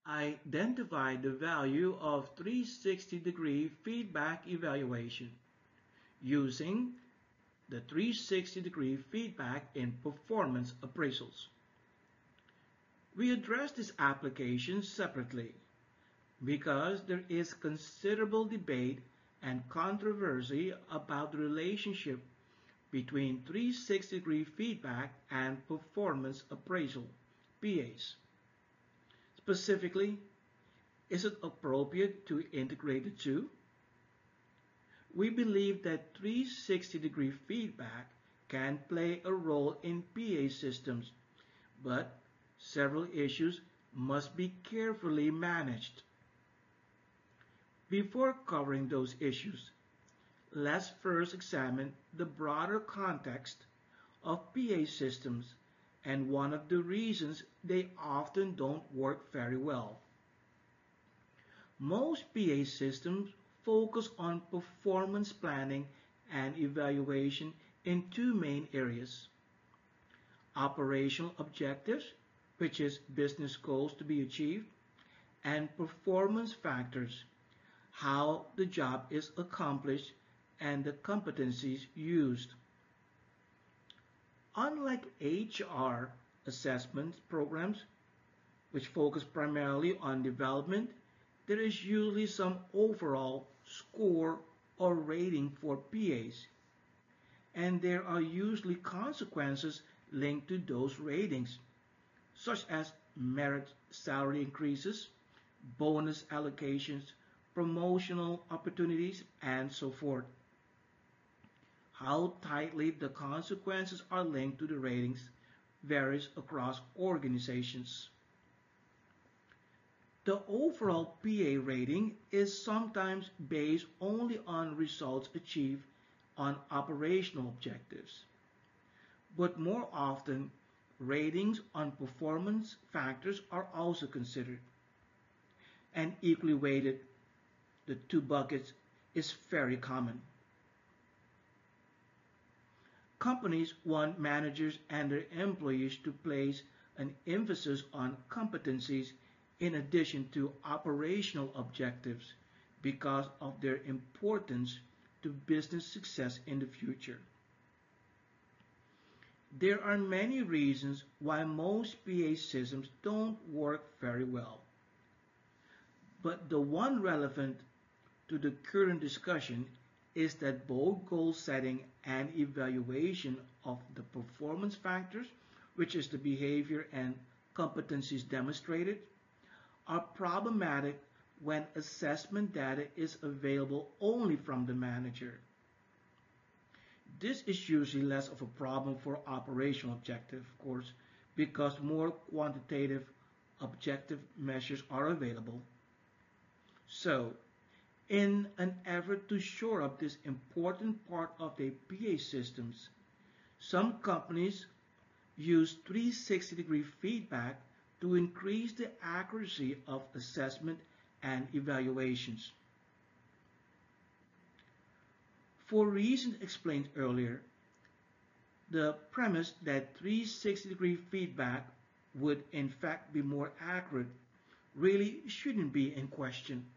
Identify the value of 360-degree feedback evaluation using the 360-degree feedback in performance appraisals. We address this application separately because there is considerable debate and controversy about the relationship between 360-degree feedback and performance appraisal, PAs. Specifically, is it appropriate to integrate the two? We believe that 360-degree feedback can play a role in PA systems, but several issues must be carefully managed. Before covering those issues, let's first examine the broader context of PA systems and one of the reasons they often don't work very well. Most PA systems focus on performance planning and evaluation in two main areas: operational objectives, which is business goals to be achieved, and performance factors, how the job is accomplished and the competencies used. Unlike HR assessment programs, which focus primarily on development, there is usually some overall score or rating for PAs, and there are usually consequences linked to those ratings, such as merit salary increases, bonus allocations, promotional opportunities, and so forth. How tightly the consequences are linked to the ratings varies across organizations. The overall PA rating is sometimes based only on results achieved on operational objectives, but more often ratings on performance factors are also considered. And equally weighted, the two buckets, is very common. Companies want managers and their employees to place an emphasis on competencies in addition to operational objectives because of their importance to business success in the future. There are many reasons why most PA systems don't work very well, but the one relevant to the current discussion is that both goal setting and evaluation of the performance factors, which is the behavior and competencies demonstrated, are problematic when assessment data is available only from the manager. This is usually less of a problem for operational objective, of course, because more quantitative objective measures are available. So, in an effort to shore up this important part of their PA systems, some companies use 360-degree feedback to increase the accuracy of assessment and evaluations. For reasons explained earlier, the premise that 360-degree feedback would in fact be more accurate really shouldn't be in question.